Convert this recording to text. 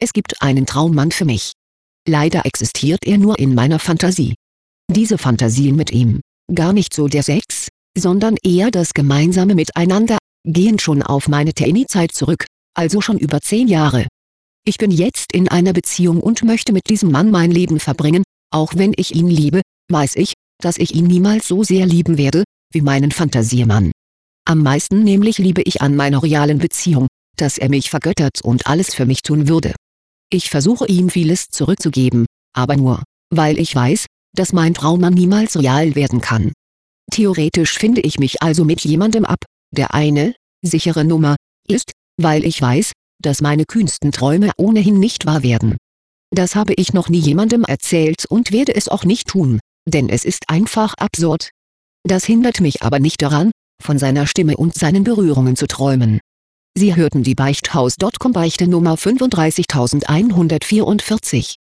Es gibt einen Traummann für mich. Leider existiert er nur in meiner Fantasie. Diese Fantasien mit ihm, gar nicht so der Sex, sondern eher das gemeinsame Miteinander, gehen schon auf meine Teenie-Zeit zurück, also schon über 10 Jahre. Ich bin jetzt in einer Beziehung und möchte mit diesem Mann mein Leben verbringen. Auch wenn ich ihn liebe, weiß ich, dass ich ihn niemals so sehr lieben werde, wie meinen Fantasiemann. Am meisten nämlich liebe ich an meiner realen Beziehung, dass er mich vergöttert und alles für mich tun würde. Ich versuche ihm vieles zurückzugeben, aber nur, weil ich weiß, dass mein Traummann niemals real werden kann. Theoretisch finde ich mich also mit jemandem ab, der eine, sichere Nummer, ist, weil ich weiß, dass meine kühnsten Träume ohnehin nicht wahr werden. Das habe ich noch nie jemandem erzählt und werde es auch nicht tun, denn es ist einfach absurd. Das hindert mich aber nicht daran, von seiner Stimme und seinen Berührungen zu träumen. Sie hörten die Beichthaus.com Beichte Nummer 35144.